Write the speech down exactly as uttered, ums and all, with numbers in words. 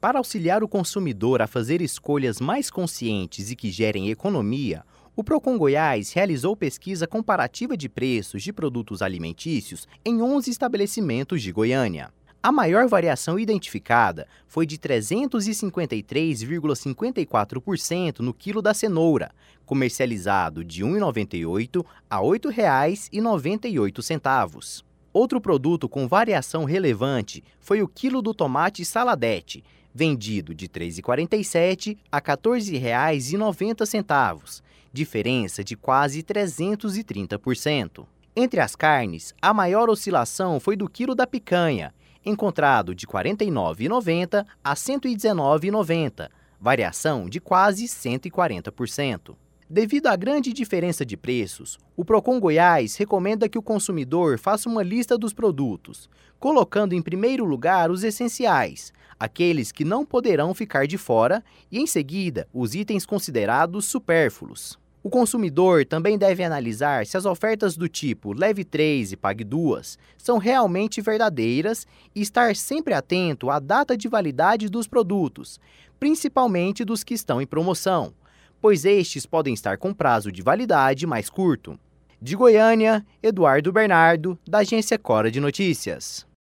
Para auxiliar o consumidor a fazer escolhas mais conscientes e que gerem economia, o Procon Goiás realizou pesquisa comparativa de preços de produtos alimentícios em onze estabelecimentos de Goiânia. A maior variação identificada foi de trezentos e cinquenta e três vírgula cinquenta e quatro por cento no quilo da cenoura, comercializado de um real e noventa e oito centavos a oito reais e noventa e oito centavos. Outro produto com variação relevante foi o quilo do tomate saladete, vendido de três reais e quarenta e sete centavos a quatorze reais e noventa centavos, diferença de quase trezentos e trinta por cento. Entre as carnes, a maior oscilação foi do quilo da picanha, encontrado de quarenta e nove reais e noventa centavos a cento e dezenove reais e noventa centavos, variação de quase cento e quarenta por cento. Devido à grande diferença de preços, o Procon Goiás recomenda que o consumidor faça uma lista dos produtos, colocando em primeiro lugar os essenciais, aqueles que não poderão ficar de fora, e em seguida os itens considerados supérfluos. O consumidor também deve analisar se as ofertas do tipo leve três e pague duas são realmente verdadeiras e estar sempre atento à data de validade dos produtos, principalmente dos que estão em promoção, pois estes podem estar com prazo de validade mais curto. De Goiânia, Eduardo Bernardo, da agência Cora de Notícias.